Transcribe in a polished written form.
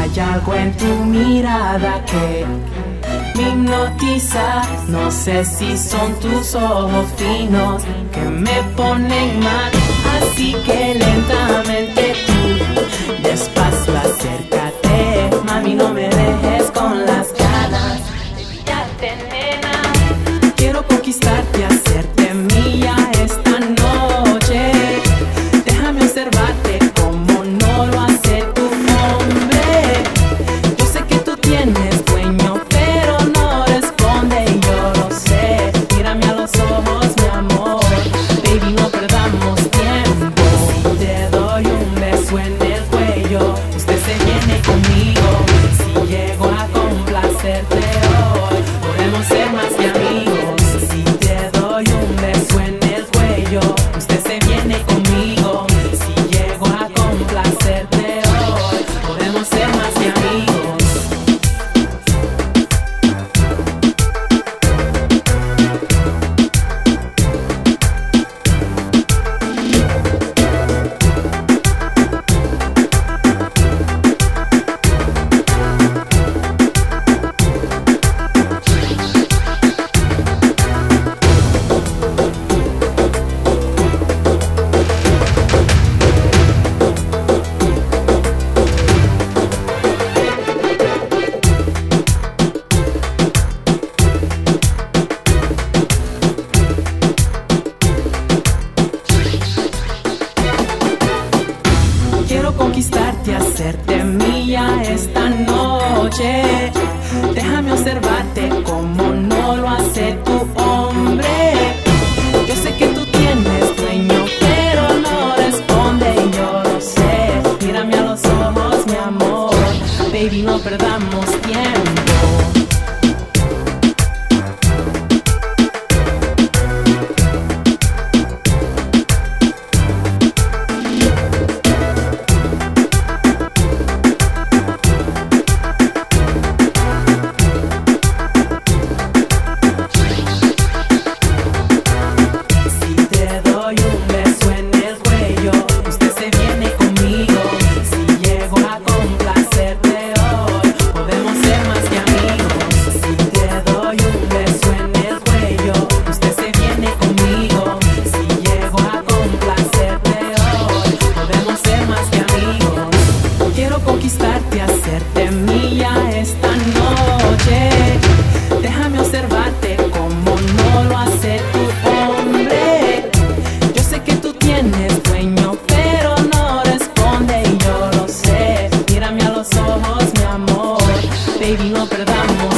Hay algo en tu mirada que me hipnotiza. No sé si son tus ojos finos que me ponen mal. Así que lentamente tú, despacio acércate. Mami, no me dejes con las ganas de pillarte, nena. Quiero conquistarte, hacerte mía esta noche. Déjame observarte como no lo hace tu hombre. Yo sé que tú tienes dueño, pero no responde y yo lo sé. Mírame a los ojos, mi amor. Baby, no perdamos tiempo. Si te doy un beso en el cuello, usted se viene conmigo. Si llego a complacerte hoy, podemos ser más que amigos. Si te doy un beso en el cuello, usted se viene conmigo. Si llego a complacerte hoy, podemos ser más que amigos. Quiero conquistarte, hacerte mía esta noche. Déjame observarte como no lo hace tu hombre. Yo sé que tú tienes dueño, pero no responde y yo lo sé. Mírame a los ojos, mi amor. Baby, no perdamos tiempo. Conquistarte, hacerte mía esta noche. Déjame observarte como no lo hace tu hombre. Yo sé que tú tienes dueño, pero no responde y yo lo sé. Mírame a los ojos, mi amor. Baby, no perdamos